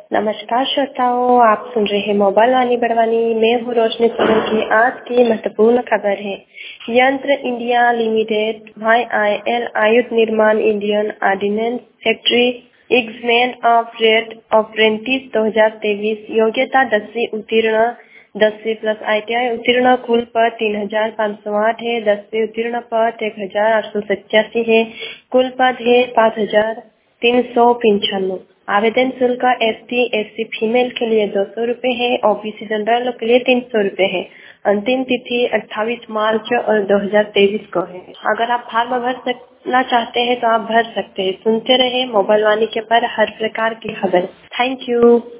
नमस्कार श्रोताओं, आप सुन रहे हैं मोबाइल वाणी बड़वानी। मैं हूँ रोशनी सोलंकी। आज की महत्वपूर्ण खबर है। यंत्र इंडिया लिमिटेड YIL आयुध निर्माण Indian ordnance factory examine of rate apprentice 2023 योग्यता 10वीं उत्तीर्ण 10वीं प्लस ITI उत्तीर्ण कुल पद 3508 है। 10वीं उत्तीर्ण पद 1887 है। कुल पद है 5395। आवेदन शुल्क ST/SC फीमेल के लिए 200 रुपए है। OBC जनरल के लिए 300 रुपए है। अंतिम तिथि 28 मार्च और 2023 को है। अगर आप फॉर्म भरना चाहते हैं तो आप भर सकते हैं। सुनते रहे मोबाइल वाणी के पर हर प्रकार की खबर। Thank you.